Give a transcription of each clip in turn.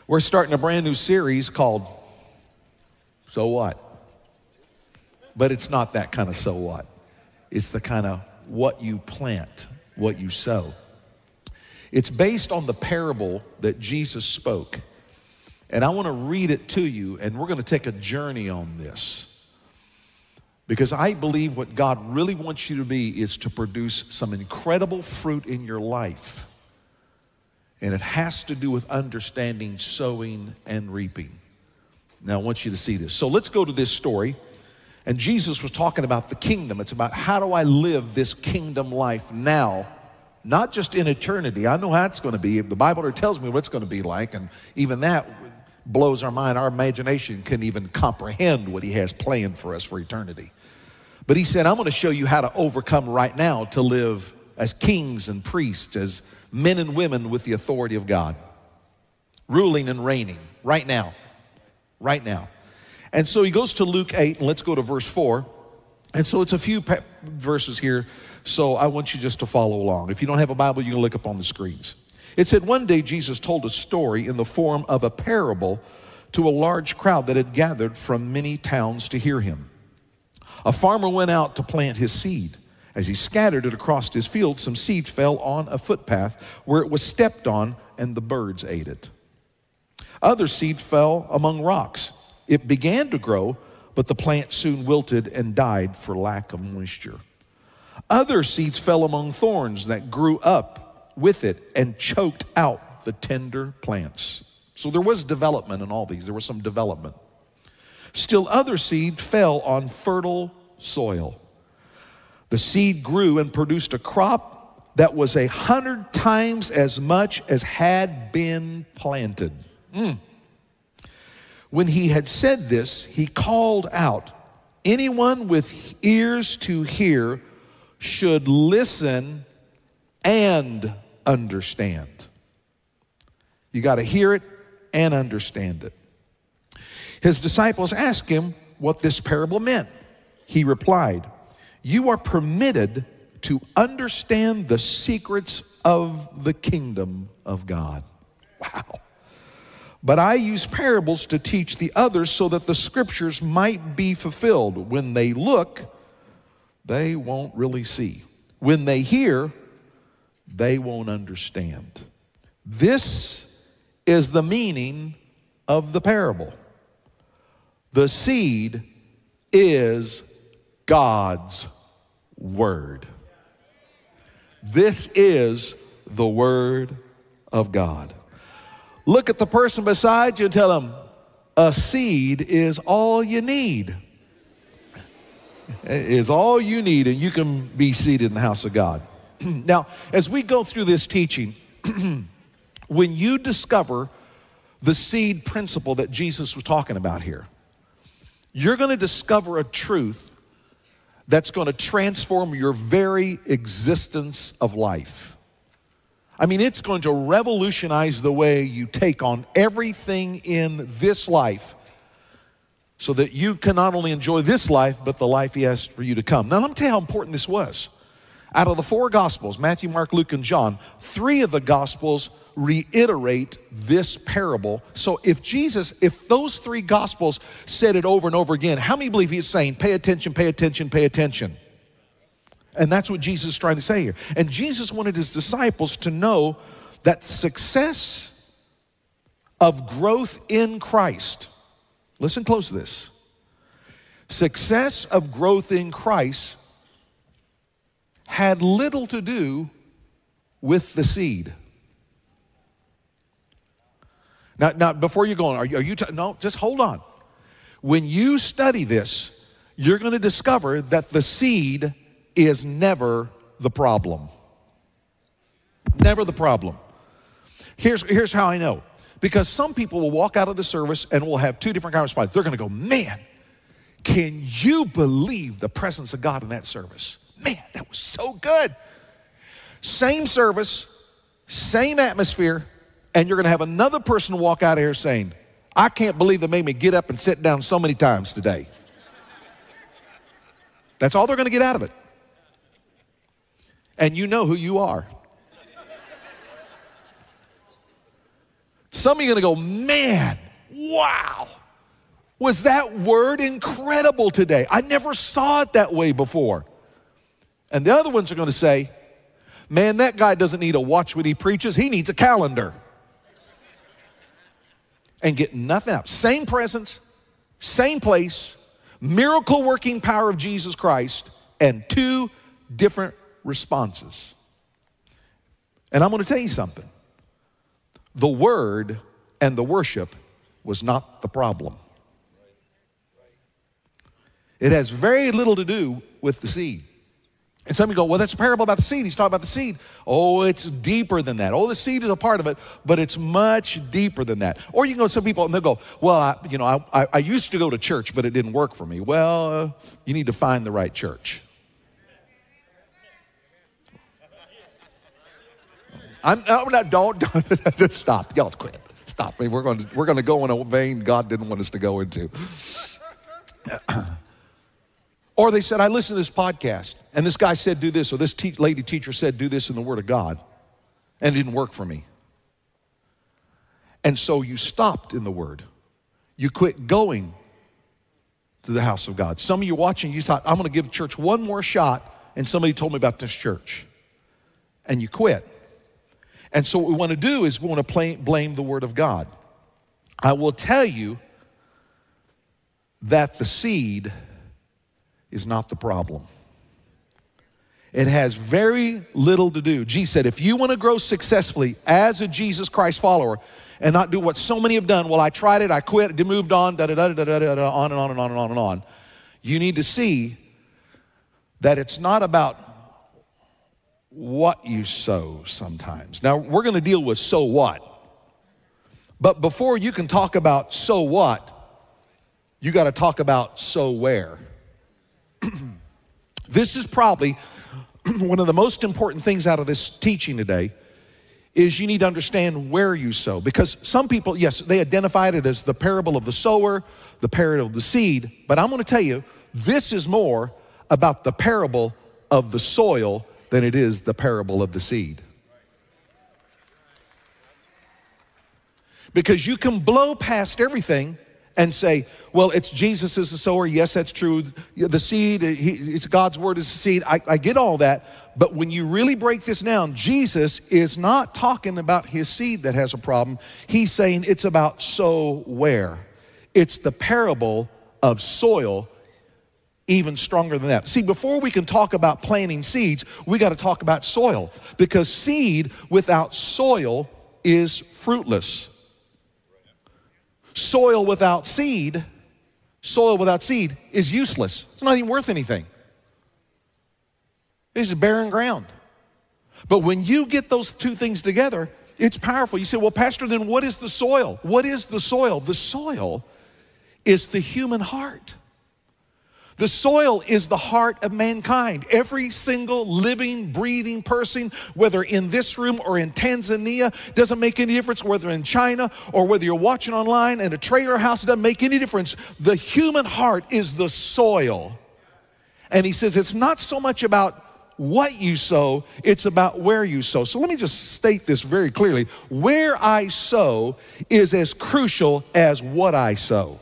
We're starting a brand new series called So What? But it's not that kind of so what. It's the kind of what you plant, what you sow. It's based on the parable that Jesus spoke. And I want to read it to you, and we're going to take a journey on this. Because I believe what God really wants you to be is to produce some incredible fruit in your life. And it has to do with understanding sowing and reaping. Now I want you to see this. So let's go to this story. And Jesus was talking about the kingdom. It's about how do I live this kingdom life now, not just in eternity. I know how it's going to be. The Bible tells me what it's going to be like, and even that blows our mind. Our imagination can't even comprehend what he has planned for us for eternity. But he said, I'm going to show you how to overcome right now to live as kings and priests, as men and women with the authority of God, ruling and reigning right now, right now. And so he goes to Luke 8, and let's go to verse 4. And so it's a few verses here, so I want you just to follow along. If you don't have a Bible, you can look up on the screens. It said, one day Jesus told a story in the form of a parable to a large crowd that had gathered from many towns to hear him. A farmer went out to plant his seed. As he scattered it across his field, some seed fell on a footpath where it was stepped on, and the birds ate it. Other seed fell among rocks. It began to grow, but the plant soon wilted and died for lack of moisture. Other seeds fell among thorns that grew up with it and choked out the tender plants. So there was development in all these. There was some development. Still other seed fell on fertile soil. The seed grew and produced a crop that was 100 times as much as had been planted. When he had said this, he called out, anyone with ears to hear should listen and understand. You got to hear it and understand it. His disciples asked him what this parable meant. He replied, you are permitted to understand the secrets of the kingdom of God. Wow. But I use parables to teach the others so that the scriptures might be fulfilled. When they look, they won't really see. When they hear, they won't understand. This is the meaning of the parable. The seed is God's word. This is the word of God. Look at the person beside you and tell them, a seed is all you need. It is all you need, and you can be seated in the house of God. Now, as we go through this teaching, when you discover the seed principle that Jesus was talking about here, you're going to discover a truth that's going to transform your very existence of life. I mean, it's going to revolutionize the way you take on everything in this life so that you can not only enjoy this life, but the life he has for you to come. Now, let me tell you how important this was. Out of the 4 Gospels, Matthew, Mark, Luke, and John, 3 of the Gospels reiterate this parable. So if those 3 Gospels said it over and over again, how many believe he is saying, pay attention, pay attention, pay attention? And that's what Jesus is trying to say here. And Jesus wanted his disciples to know that success of growth in Christ, listen close to this, success of growth in Christ had little to do with the seed. Now before you go on, no, just hold on. When you study this, you're going to discover that the seed is never the problem. Never the problem. Here's how I know. Because some people will walk out of the service and will have 2 different kind of responses. They're going to go, man, can you believe the presence of God in that service? Man, that was so good. Same service, same atmosphere, and you're going to have another person walk out of here saying, I can't believe they made me get up and sit down so many times today. That's all they're going to get out of it. And you know who you are. Some of you are going to go, man, wow. Was that word incredible today? I never saw it that way before. And the other ones are going to say, man, that guy doesn't need a watch when he preaches. He needs a calendar. And get nothing out. Same presence, same place, miracle working power of Jesus Christ, and two different responses. And I'm going to tell you something. The word and the worship was not the problem. It has very little to do with the seed. And some of you go, well, that's a parable about the seed. He's talking about the seed. Oh, it's deeper than that. Oh, the seed is a part of it, but it's much deeper than that. Or you can go to some people and they'll go, well, I used to go to church, but it didn't work for me. Well, you need to find the right church. Don't just stop. Y'all quit. Stop. We're going to go in a vein God didn't want us to go into. Or they said, I listened to this podcast, and this guy said do this, or this lady teacher said do this in the Word of God, and it didn't work for me. And so you stopped in the Word. You quit going to the house of God. Some of you watching, you thought, I'm going to give church one more shot, and somebody told me about this church. And you quit. And so what we want to do is we want to blame the Word of God. I will tell you that the seed is not the problem. It has very little to do. Jesus said, if you want to grow successfully as a Jesus Christ follower and not do what so many have done, well, I tried it, I quit, moved on, on and on and on and on and on. You need to see that it's not about what you sow sometimes. Now, we're going to deal with so what. But before you can talk about so what, you got to talk about so where. This is probably one of the most important things out of this teaching today is you need to understand where you sow. Because some people, yes, they identified it as the parable of the sower, the parable of the seed. But I'm going to tell you, this is more about the parable of the soil than it is the parable of the seed. Because you can blow past everything and say, well, it's Jesus is the sower. Yes, that's true. The seed, it's God's word is the seed. I get all that. But when you really break this down, Jesus is not talking about his seed that has a problem. He's saying it's about sow where. It's the parable of soil, even stronger than that. See, before we can talk about planting seeds, we got to talk about soil. Because seed without soil is fruitless. Soil without seed is useless. It's not even worth anything. It's barren ground. But when you get those two things together, it's powerful. You say, well, Pastor, then what is the soil? What is the soil? The soil is the human heart. The soil is the heart of mankind. Every single living, breathing person, whether in this room or in Tanzania, doesn't make any difference, whether in China or whether you're watching online in a trailer house, it doesn't make any difference. The human heart is the soil. And he says it's not so much about what you sow, it's about where you sow. So let me just state this very clearly. Where I sow is as crucial as what I sow.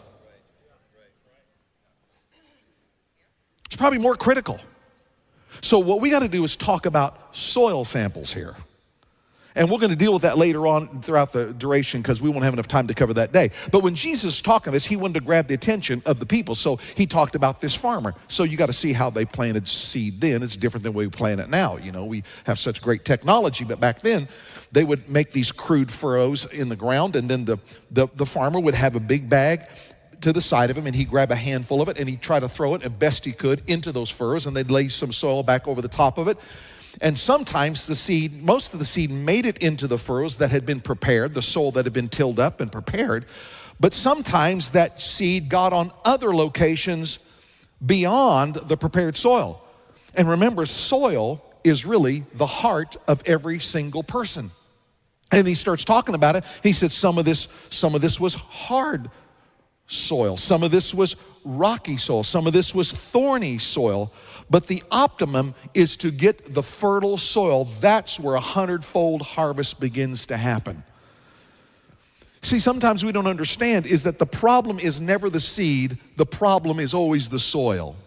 It's probably more critical. So what we got to do is talk about soil samples here. And we're going to deal with that later on throughout the duration because we won't have enough time to cover that day. But when Jesus was talking this, he wanted to grab the attention of the people. So he talked about this farmer. So you got to see how they planted seed then. It's different than we plant it now. You know, we have such great technology, but back then they would make these crude furrows in the ground, and then the farmer would have a big bag to the side of him, and he'd grab a handful of it and he'd try to throw it as best he could into those furrows, and they'd lay some soil back over the top of it. And sometimes most of the seed made it into the furrows that had been prepared, the soil that had been tilled up and prepared. But sometimes that seed got on other locations beyond the prepared soil. And remember, soil is really the heart of every single person. And he starts talking about it. He said some of this was hard soil. Some of this was rocky soil. Some of this was thorny soil. But the optimum is to get the fertile soil. That's where 100-fold harvest begins to happen. See, sometimes we don't understand is that the problem is never the seed, the problem is always the soil.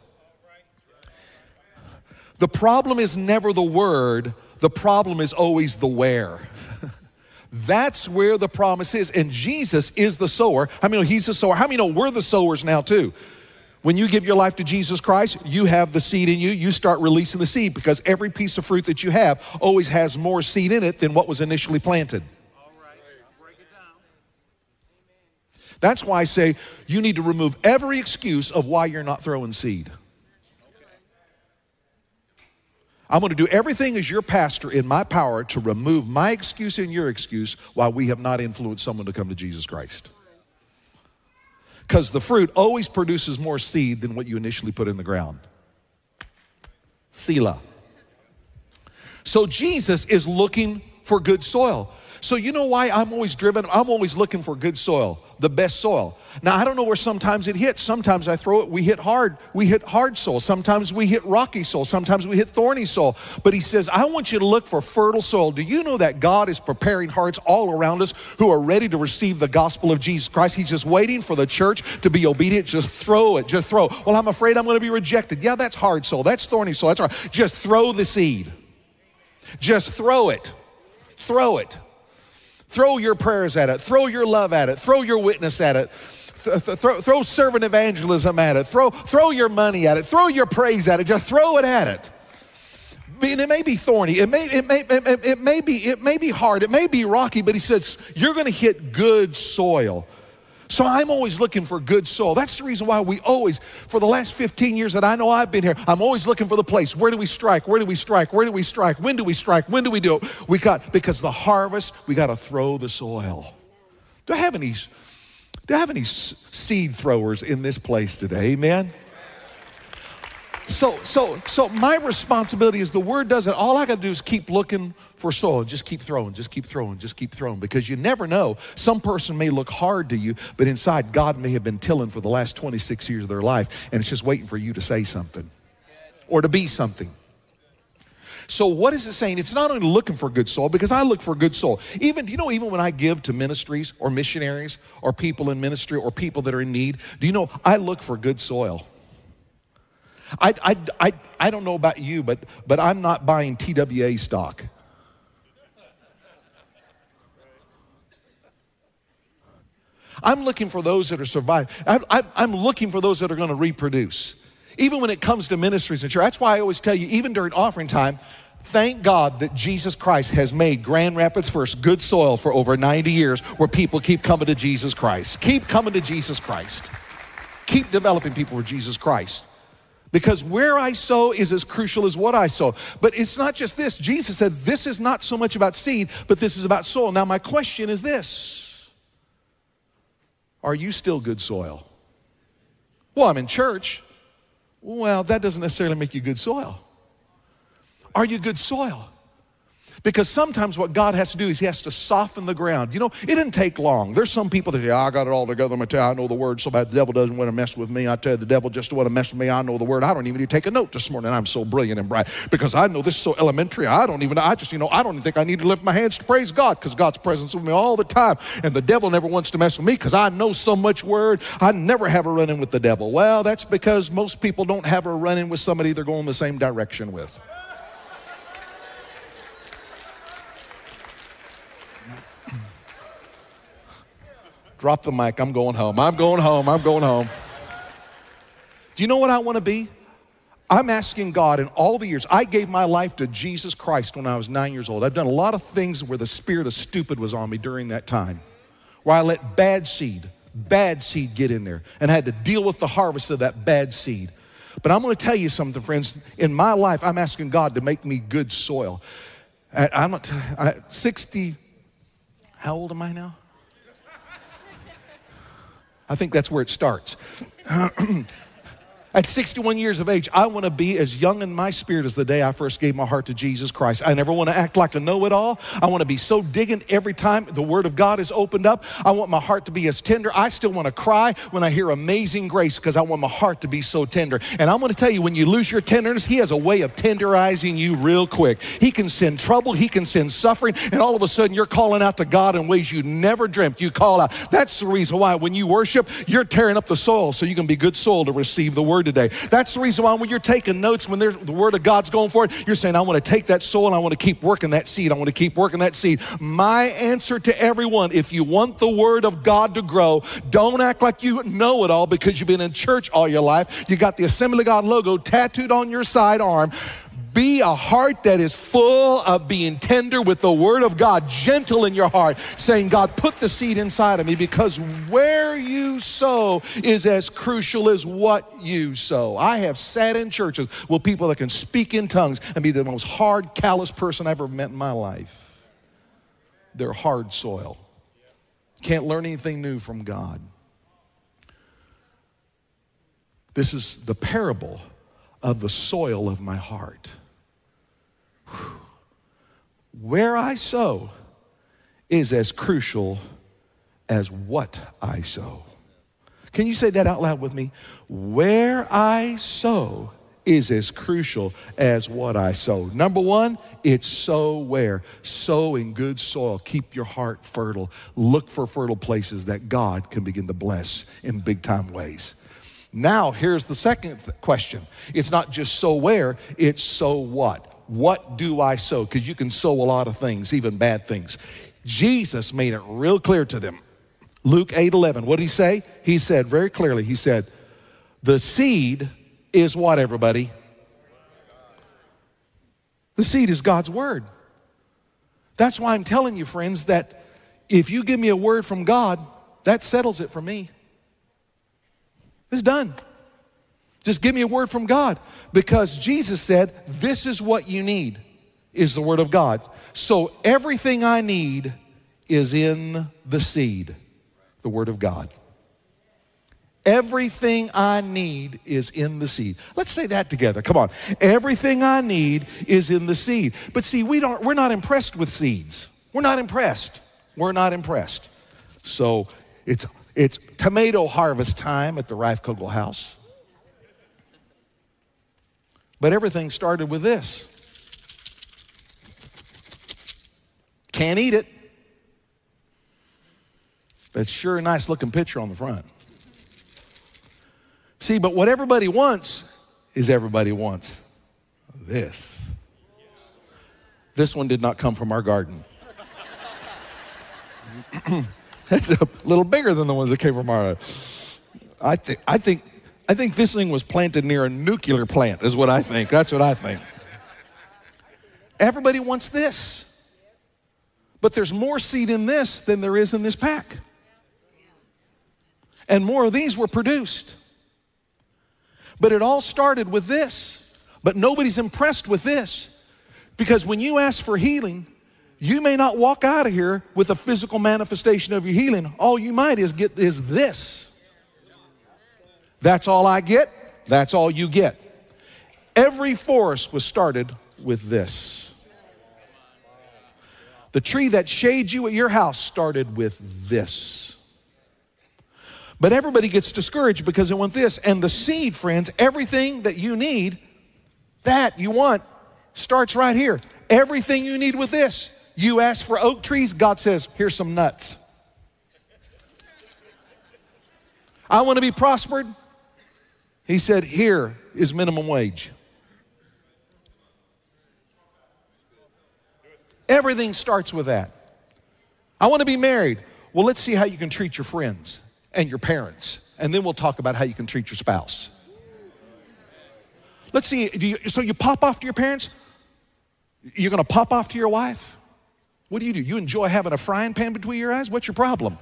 The problem is never the word, the problem is always the where. That's where the promise is. And Jesus is the sower. How many know he's the sower? How many know we're the sowers now too? When you give your life to Jesus Christ, you have the seed in you. You start releasing the seed because every piece of fruit that you have always has more seed in it than what was initially planted. All right. Break it down. That's why I say you need to remove every excuse of why you're not throwing seed. I'm going to do everything as your pastor in my power to remove my excuse and your excuse why we have not influenced someone to come to Jesus Christ. Because the fruit always produces more seed than what you initially put in the ground. Selah. So Jesus is looking for good soil. So you know why I'm always driven? I'm always looking for good soil, the best soil. Now, I don't know where sometimes it hits. Sometimes I throw it, we hit hard soil. Sometimes we hit rocky soil. Sometimes we hit thorny soil. But he says, I want you to look for fertile soil. Do you know that God is preparing hearts all around us who are ready to receive the gospel of Jesus Christ? He's just waiting for the church to be obedient. Just throw it, just throw. Well, I'm afraid I'm going to be rejected. Yeah, that's hard soil. That's thorny soil. That's hard. Just throw the seed. Just throw it. Throw it. Throw your prayers at it. Throw your love at it. Throw your witness at it. Throw servant evangelism at it. Throw your money at it. Throw your praise at it. Just throw it at it. And it may be thorny. It may be hard. It may be rocky. But he says you're going to hit good soil. So I'm always looking for good soil. That's the reason why we always, for the last 15 years that I know I've been here, I'm always looking for the place. Where do we strike? Where do we strike? Where do we strike? When do we strike? When do we do it? Because the harvest, we got to throw the soil. Do I have any seed throwers in this place today? Amen? So my responsibility is the word does it. All I got to do is keep looking for soil. Just keep throwing, just keep throwing, just keep throwing. Because you never know. Some person may look hard to you, but inside God may have been tilling for the last 26 years of their life, and it's just waiting for you to say something or to be something. So what is it saying? It's not only looking for good soil, because I look for good soil. Even when I give to ministries or missionaries or people in ministry or people that are in need, do you know I look for good soil? I don't know about you, but I'm not buying TWA stock. I'm looking for those that are surviving. I'm looking for those that are going to reproduce. Even when it comes to ministries and church. That's why I always tell you, even during offering time, thank God that Jesus Christ has made Grand Rapids First good soil for over 90 years where people keep coming to Jesus Christ. Keep coming to Jesus Christ. Keep developing people for Jesus Christ. Because where I sow is as crucial as what I sow. But it's not just this. Jesus said this is not so much about seed, but this is about soil. Now my question is this. Are you still good soil? Well, I'm in church. Well, that doesn't necessarily make you good soil. Are you good soil? Because sometimes what God has to do is he has to soften the ground. You know, it didn't take long. There's some people that say, I got it all together. I'm going to tell you, I know the word so bad the devil doesn't want to mess with me. I tell you, the devil just want to mess with me. I know the word. I don't even need to take a note this morning. I'm so brilliant and bright because I know this is so elementary. I don't even think I need to lift my hands to praise God because God's presence with me all the time. And the devil never wants to mess with me because I know so much word. I never have a run-in with the devil. Well, that's because most people don't have a run-in with somebody they're going the same direction with. Drop the mic, I'm going home. I'm going home. Do you know what I want to be? I'm asking God in all the years. I gave my life to Jesus Christ when I was 9 years old. I've done a lot of things where the spirit of stupid was on me during that time, where I let bad seed get in there and I had to deal with the harvest of that bad seed. But I'm going to tell you something, friends. In my life, I'm asking God to make me good soil. I'm 60, how old am I now? I think that's where it starts. At 61 years of age, I want to be as young in my spirit as the day I first gave my heart to Jesus Christ. I never want to act like a know-it-all. I want to be so digging every time the Word of God is opened up. I want my heart to be as tender. I still want to cry when I hear Amazing Grace because I want my heart to be so tender. And I'm going to tell you, when you lose your tenderness, He has a way of tenderizing you real quick. He can send trouble. He can send suffering. And all of a sudden, you're calling out to God in ways you never dreamt. You call out. That's the reason why when you worship, you're tearing up the soil so you can be good soil to receive the Word today. That's the reason why when you're taking notes, when the Word of God's going for it, you're saying, I want to take that soul and I want to keep working that seed. I want to keep working that seed. My answer to everyone, if you want the Word of God to grow, don't act like you know it all because you've been in church all your life. You got the Assembly of God logo tattooed on your side arm. Be a heart that is full of being tender with the Word of God, gentle in your heart, saying, God, put the seed inside of me, because where you sow is as crucial as what you sow. I have sat in churches with people that can speak in tongues and be the most hard, callous person I've ever met in my life. They're hard soil. Can't learn anything new from God. This is the parable of the soil of my heart. Where I sow is as crucial as what I sow. Can you say that out loud with me? Where I sow is as crucial as what I sow. Number one, it's sow where? Sow in good soil. Keep your heart fertile. Look for fertile places that God can begin to bless in big time ways. Now, here's the second question. It's not just sow where, it's sow what. What do I sow? Because you can sow a lot of things, even bad things. Jesus made it real clear to them. Luke 8:11, what did He say? He said very clearly, He said, the seed is what, everybody? The seed is God's Word. That's why I'm telling you, friends, that if you give me a word from God, that settles it for me. It's done. Just give me a word from God, because Jesus said, this is what you need, is the Word of God. So everything I need is in the seed, the Word of God. Everything I need is in the seed. Let's say that together. Come on. Everything I need is in the seed. But see, we're not impressed with seeds. We're not impressed. We're not impressed. So it's tomato harvest time at the Rife Kogel house. But everything started with this. Can't eat it. But it's sure a nice looking picture on the front. See, but what everybody wants is everybody wants this. This one did not come from our garden. That's a little bigger than the ones that came from our. I think this thing was planted near a nuclear plant, is what I think. That's what I think. Everybody wants this. But there's more seed in this than there is in this pack. And more of these were produced. But it all started with this. But nobody's impressed with this. Because when you ask for healing, you may not walk out of here with a physical manifestation of your healing. All you might get is this. That's all I get. That's all you get. Every forest was started with this. The tree that shades you at your house started with this. But everybody gets discouraged because they want this. And the seed, friends, everything that you need, that you want, starts right here. Everything you need with this. You ask for oak trees, God says, here's some nuts. I want to be prospered. He said, here is minimum wage. Everything starts with that. I want to be married. Well, let's see how you can treat your friends and your parents, and then we'll talk about how you can treat your spouse. Let's see, so you pop off to your parents? You're going to pop off to your wife? What do? You enjoy having a frying pan between your eyes? What's your problem?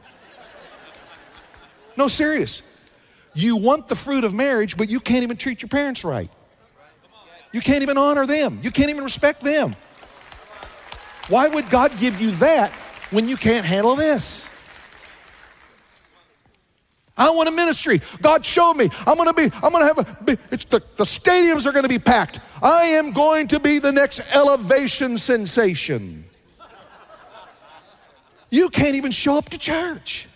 No, serious. You want the fruit of marriage, but you can't even treat your parents right. You can't even honor them. You can't even respect them. Why would God give you that when you can't handle this? I want a ministry. God showed me. I'm going to have the stadiums are going to be packed. I am going to be the next Elevation sensation. You can't even show up to church.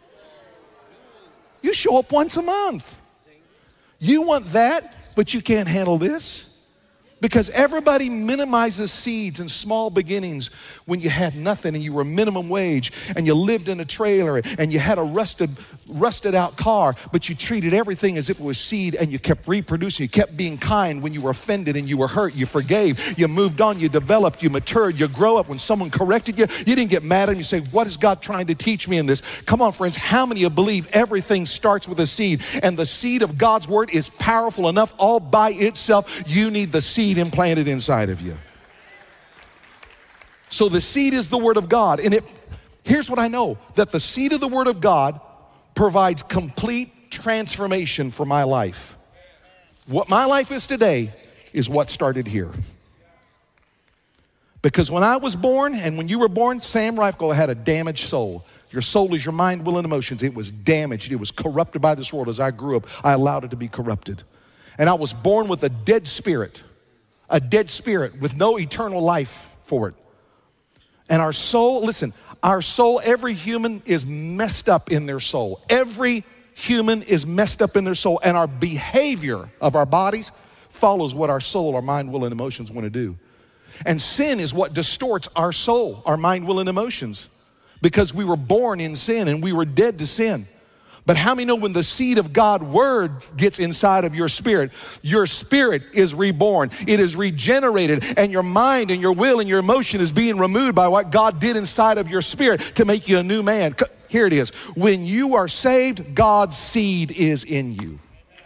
You show up once a month. You want that, but you can't handle this? Because everybody minimizes seeds and small beginnings when you had nothing and you were minimum wage and you lived in a trailer and you had a rusted out car, but you treated everything as if it was seed and you kept reproducing. You kept being kind when you were offended and you were hurt. You forgave. You moved on. You developed. You matured. You grow up. When someone corrected you, you didn't get mad at them. You say, what is God trying to teach me in this? Come on, friends. How many of you believe everything starts with a seed? And the seed of God's word is powerful enough all by itself. You need the seed implanted inside of you. So the seed is the word of God. And here's what I know, that the seed of the word of God provides complete transformation for my life. What my life is today is what started here. Because when I was born and when you were born, Sam Reifko had a damaged soul. Your soul is your mind, will, and emotions. It was damaged. It was corrupted by this world. As I grew up, I allowed it to be corrupted. And I was born with a dead spirit with no eternal life for it. And our soul, listen, our soul, every human is messed up in their soul. Every human is messed up in their soul. And our behavior of our bodies follows what our soul, our mind, will, and emotions want to do. And sin is what distorts our soul, our mind, will, and emotions. Because we were born in sin and we were dead to sin. But how many know when the seed of God word gets inside of your spirit is reborn. It is regenerated, and your mind and your will and your emotion is being removed by what God did inside of your spirit to make you a new man. Here it is. When you are saved, God's seed is in you.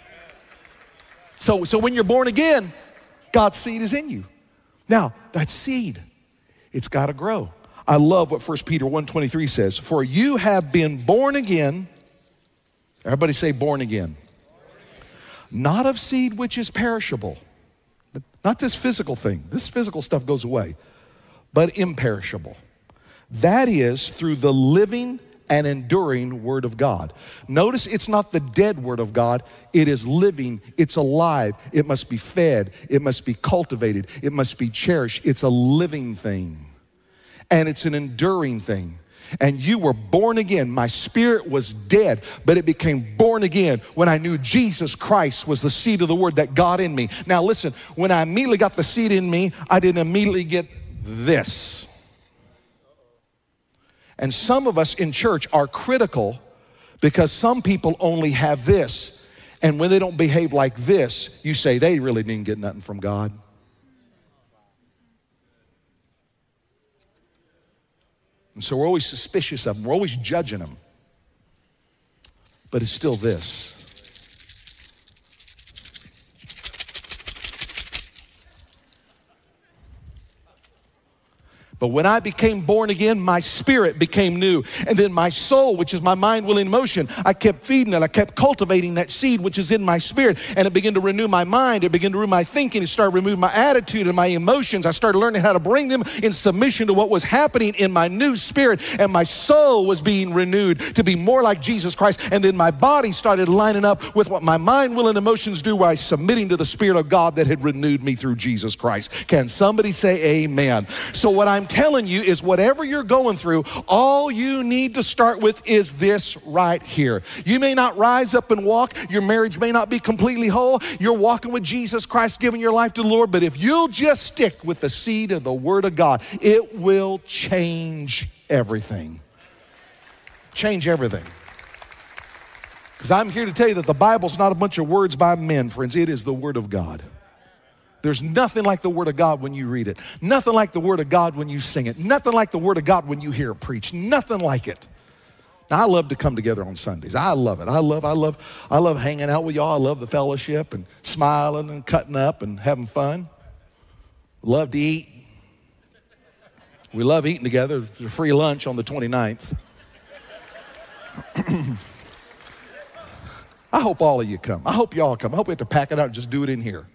So when you're born again, God's seed is in you. Now, that seed, it's got to grow. I love what 1 Peter 1:23 says. For you have been born again. Everybody say born again. Not of seed which is perishable. Not this physical thing. This physical stuff goes away. But imperishable. That is through the living and enduring word of God. Notice it's not the dead word of God. It is living. It's alive. It must be fed. It must be cultivated. It must be cherished. It's a living thing. And it's an enduring thing. And you were born again. My spirit was dead, but it became born again when I knew Jesus Christ was the seed of the word that got in me. Now listen, when I immediately got the seed in me, I didn't immediately get this. And some of us in church are critical because some people only have this. And when they don't behave like this, you say they really didn't get nothing from God. And so we're always suspicious of them. We're always judging them. But it's still this. But when I became born again, my spirit became new. And then my soul, which is my mind, will, and emotion, I kept feeding it. I kept cultivating that seed, which is in my spirit. And it began to renew my mind. It began to renew my thinking. It started removing my attitude and my emotions. I started learning how to bring them in submission to what was happening in my new spirit. And my soul was being renewed to be more like Jesus Christ. And then my body started lining up with what my mind, will, and emotions do by submitting to the Spirit of God that had renewed me through Jesus Christ. Can somebody say amen? So what I'm telling you is whatever you're going through, all you need to start with is this right here. You may not rise up and walk. Your marriage may not be completely whole. You're walking with Jesus Christ, giving your life to the Lord. But if you'll just stick with the seed of the Word of God, it will change everything. Change everything. Because I'm here to tell you that the Bible's not a bunch of words by men, friends. It is the Word of God. There's nothing like the Word of God when you read it. Nothing like the Word of God when you sing it. Nothing like the Word of God when you hear it preached. Nothing like it. Now, I love to come together on Sundays. I love it. I love hanging out with y'all. I love the fellowship and smiling and cutting up and having fun. Love to eat. We love eating together. There's a free lunch on the 29th. I hope all of you come. I hope y'all come. I hope we have to pack it out and just do it in here.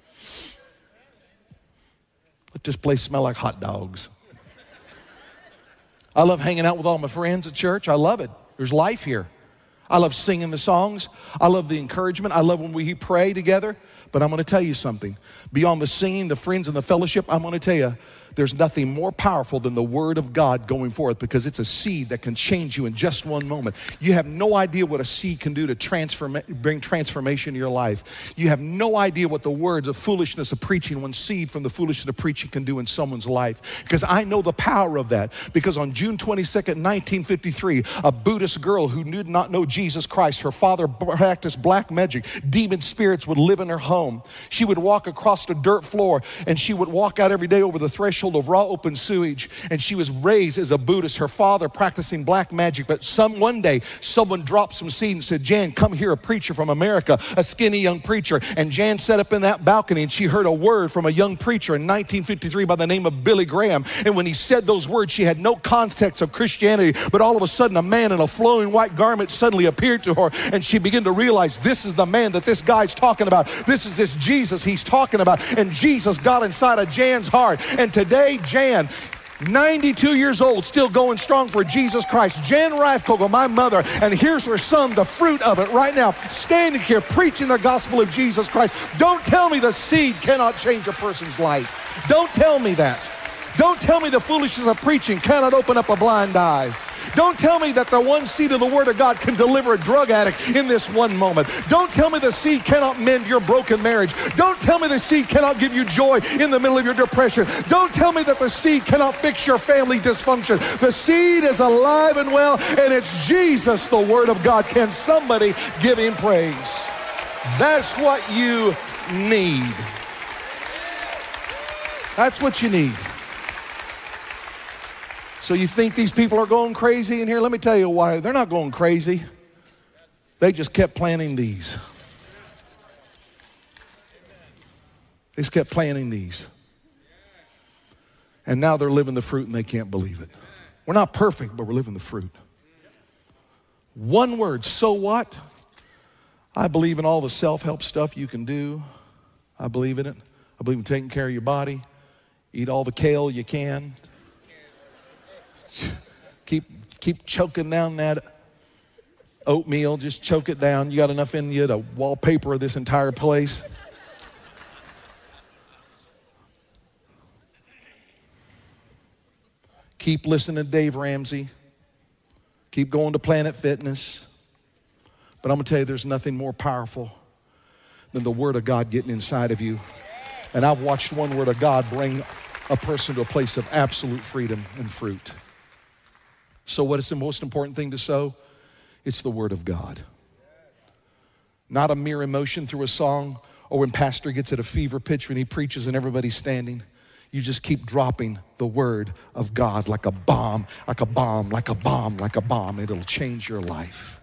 Let this place smell like hot dogs. I love hanging out with all my friends at church. I love it. There's life here. I love singing the songs. I love the encouragement. I love when we pray together. But I'm going to tell you something. Beyond the singing, the friends, and the fellowship, I'm going to tell you, there's nothing more powerful than the Word of God going forth, because it's a seed that can change you in just one moment. You have no idea what a seed can do to bring transformation in your life. You have no idea what the words of foolishness of preaching, one seed from the foolishness of preaching, can do in someone's life. Because I know the power of that. Because on June 22nd, 1953, a Buddhist girl who did not know Jesus Christ, her father practiced black magic, demon spirits would live in her home. She would walk across the dirt floor, and she would walk out every day over the threshold of raw open sewage, and she was raised as a Buddhist, her father practicing black magic. But one day someone dropped some seed and said, Jan, come here, a preacher from America, a skinny young preacher. And Jan sat up in that balcony, and she heard a word from a young preacher in 1953 by the name of Billy Graham. And when he said those words, she had no context of Christianity, but all of a sudden a man in a flowing white garment suddenly appeared to her, and she began to realize, this is the man that this guy's talking about. This is this Jesus he's talking about. And Jesus got inside of Jan's heart. And today, Jan, 92 years old, still going strong for Jesus Christ. Jan Reifkogel, my mother, and here's her son, the fruit of it right now, standing here preaching the gospel of Jesus Christ. Don't tell me the seed cannot change a person's life. Don't tell me that. Don't tell me the foolishness of preaching cannot open up a blind eye. Don't tell me that the one seed of the Word of God can deliver a drug addict in this one moment. Don't tell me the seed cannot mend your broken marriage. Don't tell me the seed cannot give you joy in the middle of your depression. Don't tell me that the seed cannot fix your family dysfunction. The seed is alive and well, and it's Jesus, the Word of God. Can somebody give him praise? That's what you need. That's what you need. So you think these people are going crazy in here? Let me tell you why. They're not going crazy. They just kept planting these. They just kept planting these. And now they're living the fruit, and they can't believe it. We're not perfect, but we're living the fruit. One word, so what? I believe in all the self-help stuff you can do. I believe in it. I believe in taking care of your body. Eat all the kale you can. Keep choking down that oatmeal. Just choke it down. You got enough in you to wallpaper this entire place. Keep listening to Dave Ramsey. Keep going to Planet Fitness. But I'm going to tell you, there's nothing more powerful than the Word of God getting inside of you. And I've watched one Word of God bring a person to a place of absolute freedom and fruit. So what is the most important thing to sow? It's the Word of God. Not a mere emotion through a song, or when pastor gets at a fever pitch when he preaches and everybody's standing. You just keep dropping the Word of God like a bomb, like a bomb, like a bomb, like a bomb. It'll change your life.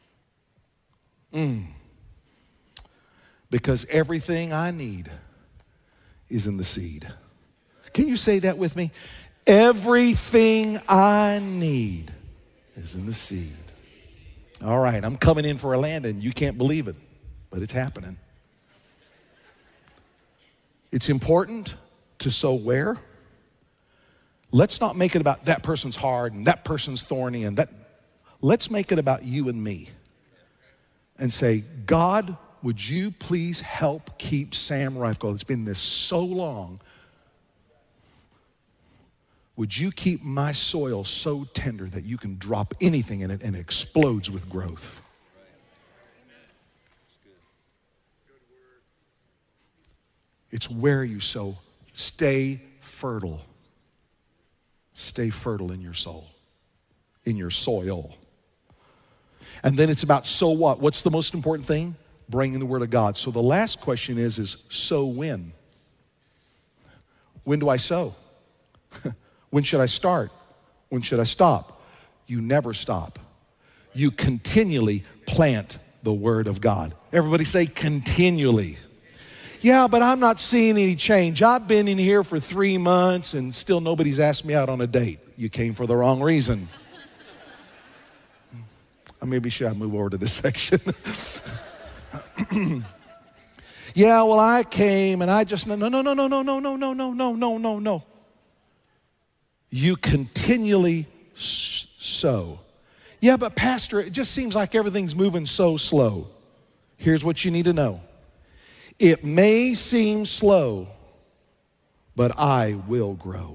Because everything I need is in the seed. Can you say that with me? Everything I need is in the seed. All right, I'm coming in for a landing. You can't believe it, but it's happening. It's important to sow where? Let's not make it about that person's hard and that person's thorny and that. Let's make it about you and me. And say, God, would you please help keep Sam Reifkogel? It's been this so long. Would you keep my soil so tender that you can drop anything in it and it explodes with growth? It's where you sow. Stay fertile. Stay fertile in your soul, in your soil. And then it's about so what? What's the most important thing? Bringing the Word of God. So the last question is sow when? When do I sow? When should I start? When should I stop? You never stop. You continually plant the Word of God. Everybody say continually. Yeah, but I'm not seeing any change. I've been in here for 3 months and still nobody's asked me out on a date. You came for the wrong reason. Maybe should I move over to this section? Yeah, well, I came and I just, no. You continually sow. Yeah, but Pastor, it just seems like everything's moving so slow. Here's what you need to know. It may seem slow, but I will grow.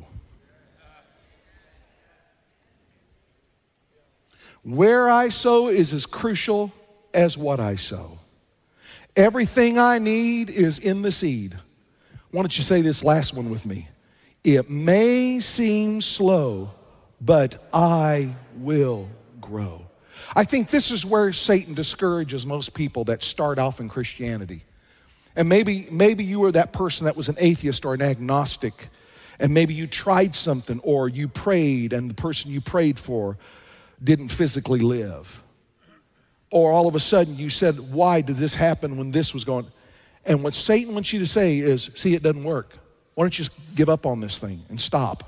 Where I sow is as crucial as what I sow. Everything I need is in the seed. Why don't you say this last one with me? It may seem slow, but I will grow. I think this is where Satan discourages most people that start off in Christianity. And maybe you were that person that was an atheist or an agnostic, and maybe you tried something or you prayed and the person you prayed for didn't physically live. Or all of a sudden you said, why did this happen when this was going? And what Satan wants you to say is, see, it doesn't work. Why don't you just give up on this thing and stop?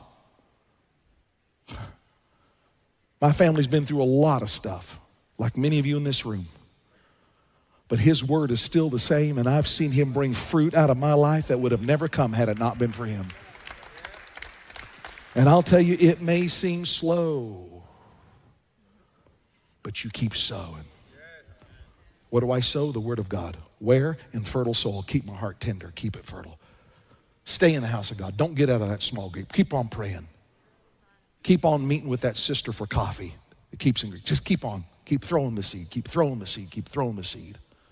My family's been through a lot of stuff, like many of you in this room. But his word is still the same, and I've seen him bring fruit out of my life that would have never come had it not been for him. And I'll tell you, it may seem slow, but you keep sowing. What do I sow? The word of God. Where? In fertile soil. Keep my heart tender. Keep it fertile. Stay in the house of God. Don't get out of that small group. Keep on praying. Keep on meeting with that sister for coffee. It keeps in. Just keep on. Keep throwing the seed. Keep throwing the seed. Keep throwing the seed.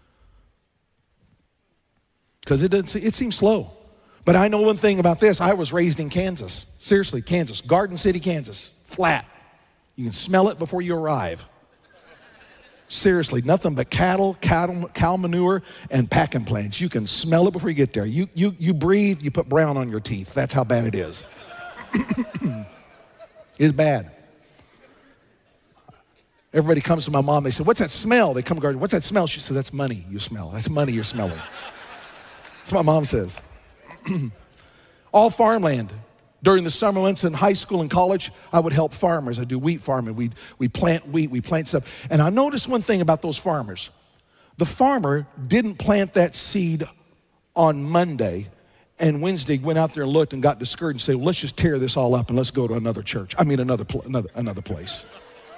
Because it seems slow. But I know one thing about this. I was raised in Kansas. Seriously, Kansas. Garden City, Kansas. Flat. You can smell it before you arrive. Seriously, nothing but cow manure, and packing plants. You can smell it before you get there. You breathe, you put brown on your teeth. That's how bad it is. It's bad. Everybody comes to my mom, they say, what's that smell? They come to garden, what's that smell? She says, that's money you smell. That's money you're smelling. That's what my mom says. All farmland. During the summer months in high school and college, I would help farmers. I do wheat farming. We plant wheat, we plant stuff. And I noticed one thing about those farmers. The farmer didn't plant that seed on Monday and Wednesday went out there and looked and got discouraged and said, well, let's just tear this all up and let's go to another church. I mean, another place.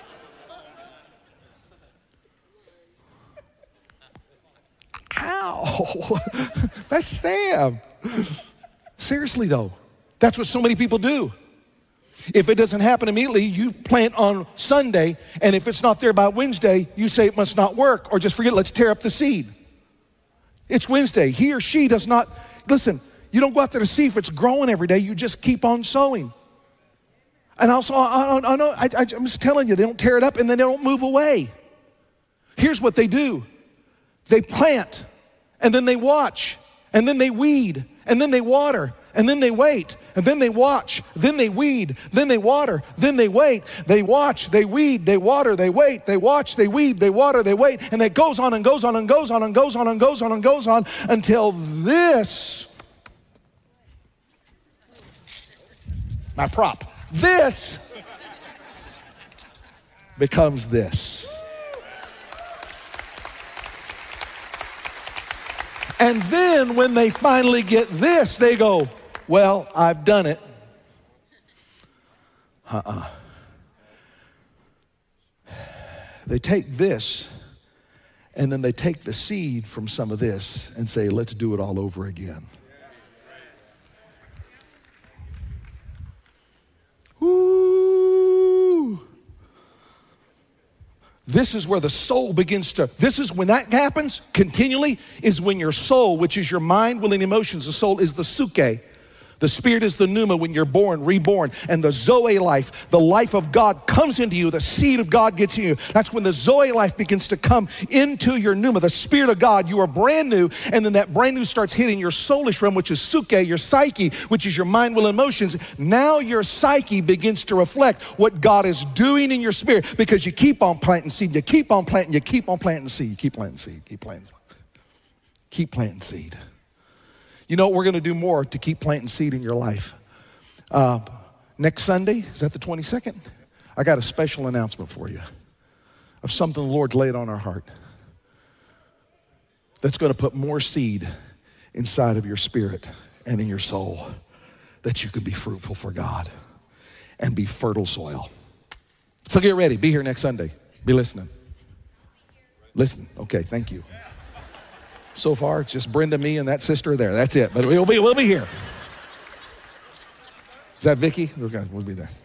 Ow, that's Sam. Seriously though. That's what so many people do. If it doesn't happen immediately, you plant on Sunday, and if it's not there by Wednesday, you say it must not work, or just forget it, let's tear up the seed. It's Wednesday. He or she does not, listen, you don't go out there to see if it's growing every day, you just keep on sowing. And also, I'm just telling you, they don't tear it up and then they don't move away. Here's what they do. They plant, and then they watch, and then they weed, and then they water, and then they wait, and then they watch, then they weed, then they water, then they wait, they watch, they weed, they water, they wait, they watch, they weed, they water, they wait, and it goes on and goes on and goes on and goes on and goes on and goes on until this, my prop, this becomes this. And then when they finally get this, they go, well, I've done it. They take this, and then they take the seed from some of this and say, let's do it all over again. Ooh. This is where the soul begins to, this is when that happens continually, is when your soul, which is your mind, will, and emotions, the soul is the suke. The spirit is the pneuma when you're born, reborn. And the Zoe life, the life of God comes into you. The seed of God gets in you. That's when the Zoe life begins to come into your pneuma. The spirit of God, you are brand new. And then that brand new starts hitting your soulish realm, which is suke, your psyche, which is your mind, will, and emotions. Now your psyche begins to reflect what God is doing in your spirit because you keep on planting seed. You keep on planting, you keep on planting seed. You keep planting seed, keep planting seed. Keep planting seed. You know what we're going to do more to keep planting seed in your life? Next Sunday, is that the 22nd? I got a special announcement for you of something the Lord laid on our heart that's going to put more seed inside of your spirit and in your soul that you can be fruitful for God and be fertile soil. So get ready. Be here next Sunday. Be listening. Listen. Okay, thank you. So far, it's just Brenda, me, and that sister there. That's it. But we'll be here. Is that Vicky? Okay, we'll be there.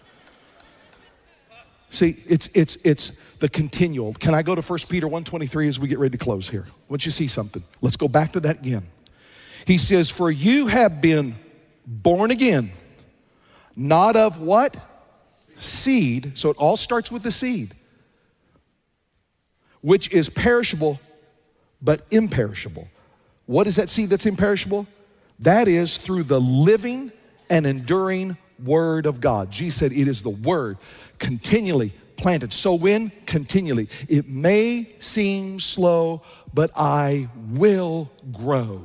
See, it's the continual. Can I go to 1 Peter 1:23 as we get ready to close here? I want you to see something. Let's go back to that again. He says, for you have been born again, not of what? Seed. So it all starts with the seed, which is perishable, but imperishable. What is that seed that's imperishable? That is through the living and enduring word of God. Jesus said it is the word continually planted. So when? Continually. It may seem slow, but I will grow.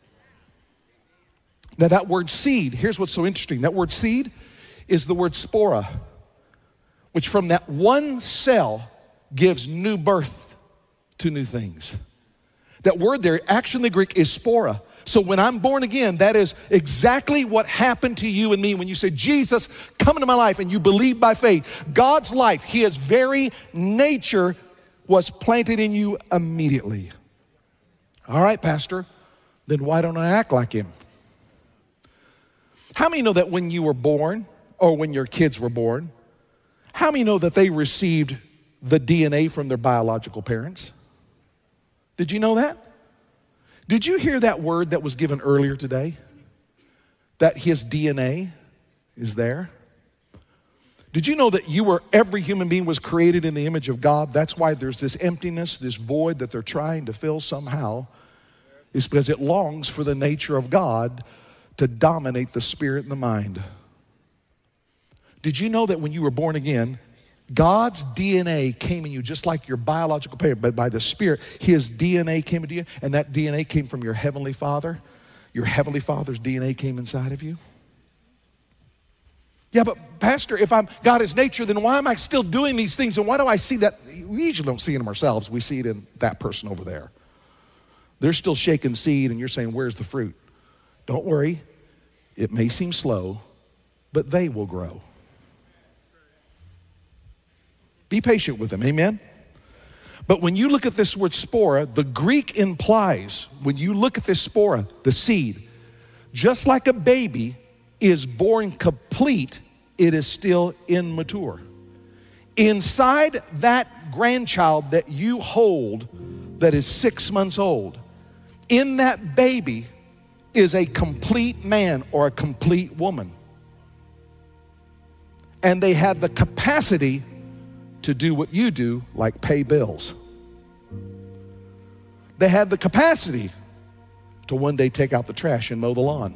Now that word seed, here's what's so interesting. That word seed is the word spora, which from that one cell gives new birth to new things. That word there, actually in the Greek, is spora. So when I'm born again, that is exactly what happened to you and me when you said, Jesus, come into my life, and you believe by faith. God's life, his very nature was planted in you immediately. All right, Pastor, then why don't I act like him? How many know that when you were born, or when your kids were born, how many know that they received the DNA from their biological parents? Did you know that? Did you hear that word that was given earlier today? That his DNA is there? Did you know that every human being was created in the image of God? That's why there's this emptiness, this void that they're trying to fill somehow. It's because it longs for the nature of God to dominate the spirit and the mind. Did you know that when you were born again, God's DNA came in you just like your biological parent, but by the Spirit, his DNA came into you, and that DNA came from your Heavenly Father. Your Heavenly Father's DNA came inside of you. Yeah, but Pastor, if I'm God is nature, then why am I still doing these things? And why do I see that? We usually don't see it in them ourselves. We see it in that person over there. They're still shaking seed, and you're saying, where's the fruit? Don't worry. It may seem slow, but they will grow. Be patient with them, amen? But when you look at this word spora, the Greek implies, when you look at this spora, the seed, just like a baby is born complete, it is still immature. Inside that grandchild that you hold that is 6 months old, in that baby is a complete man or a complete woman. And they have the capacity to do what you do, like pay bills. They have the capacity to one day take out the trash and mow the lawn.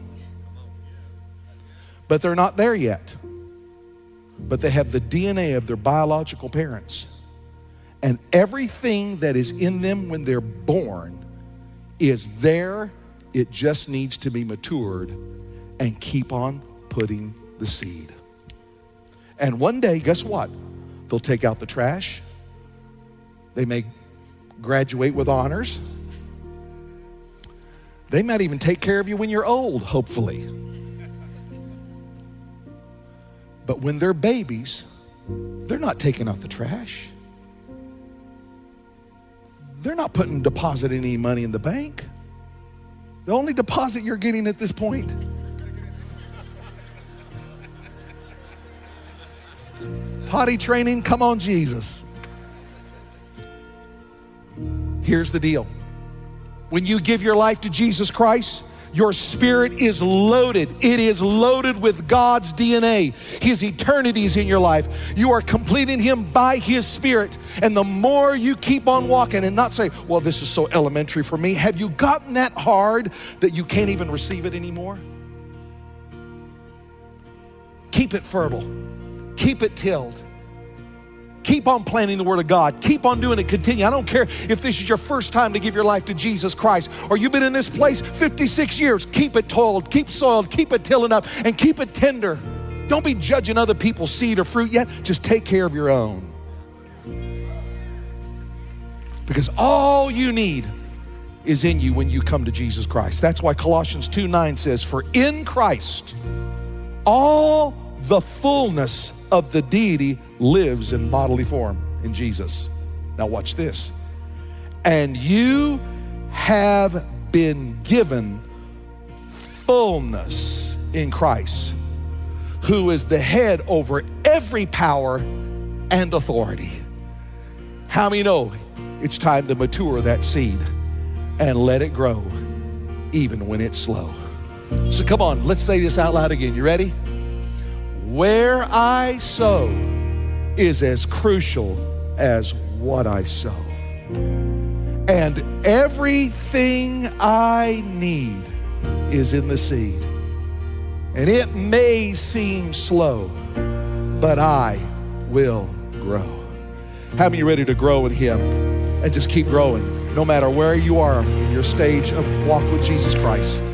But they're not there yet. But they have the DNA of their biological parents. And everything that is in them when they're born is there. It just needs to be matured and keep on putting the seed. And one day, guess what? They'll take out the trash. They may graduate with honors. They might even take care of you when you're old, hopefully. But when they're babies, they're not taking out the trash. They're not depositing any money in the bank. The only deposit you're getting at this point potty training, come on, Jesus. Here's the deal. When you give your life to Jesus Christ, your spirit is loaded. It is loaded with God's DNA. His eternity is in your life. You are completing him by his Spirit. And the more you keep on walking and not say, well, this is so elementary for me. Have you gotten that hard that you can't even receive it anymore? Keep it fertile. Keep it tilled. Keep on planting the Word of God. Keep on doing it. Continue. I don't care if this is your first time to give your life to Jesus Christ or you've been in this place 56 years. Keep it toiled, keep soiled, keep it tilling up, and keep it tender. Don't be judging other people's seed or fruit yet. Just take care of your own. Because all you need is in you when you come to Jesus Christ. That's why Colossians 2:9 says, for in Christ, all the fullness of the deity lives in bodily form. in Jesus. Now watch this. And you have been given fullness in Christ, who is the head over every power and authority. How many know it's time to mature that seed and let it grow even when it's slow? So come on, let's say this out loud again. You ready? Where I sow is as crucial as what I sow. And everything I need is in the seed. And it may seem slow, but I will grow. How many are ready to grow in Him and just keep growing no matter where you are in your stage of walk with Jesus Christ?